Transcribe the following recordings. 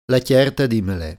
La chierta di melè.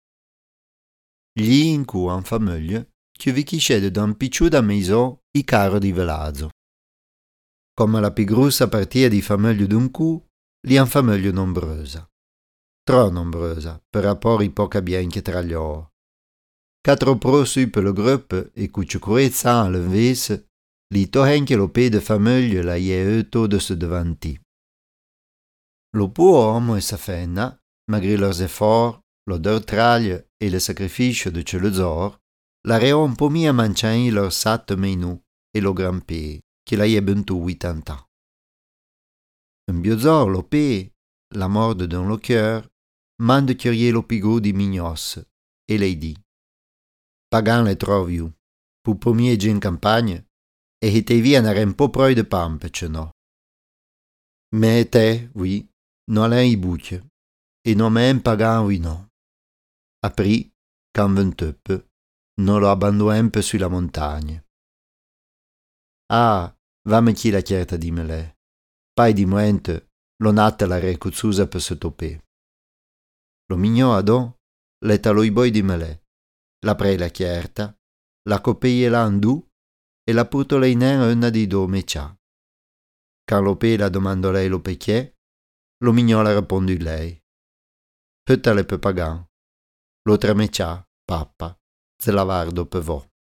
Gli in cu an famiglia che vi chiscede d'un picciuda meisò i caro di velazo. Come la più grossa partia di famiglia d'un cu, li han famiglia nombrosa. Tro nombrosa, per rapport i poca bianche tra loro. Quattro prosui per lo gruppo e cucciucurezza all'invese, li tohenche lo pe de famiglia la ie todo se davanti. Lo può uomo e sa fenna, malgré leurs efforts, l'odeur traglia e le sacrificio de celuzor, la reon pomia manciai lor sat menu e lo gran pe, che la ieben tu 80 ans. Un biozor lo pe, la morde dans le cœur, mande curier lo pigou di mignos, e lei di. Pagan le troviu, pu pomie gen campagna, e hite via n'are un po' proi de pampe, ce no. Me te, oui, no l'en i bucce, e no me un pagan, oui no. Aprì, can venteppe, non lo abbandonem pe sulla montagna. Ah, vame chi la chierta di melè. Pai di moente, lo natta la recuzzusa per se topè. Lo mignò adò, le taloi boi di melè. La prei la chierta, la copeie la andù e la puto lei nen una di do mecià. Can lo pe la domando lei lo pecchiè, lo mignò la rispondi lei. Pötta le pe pagan. Lo tremecià, pappa, ze lavardo pe vo.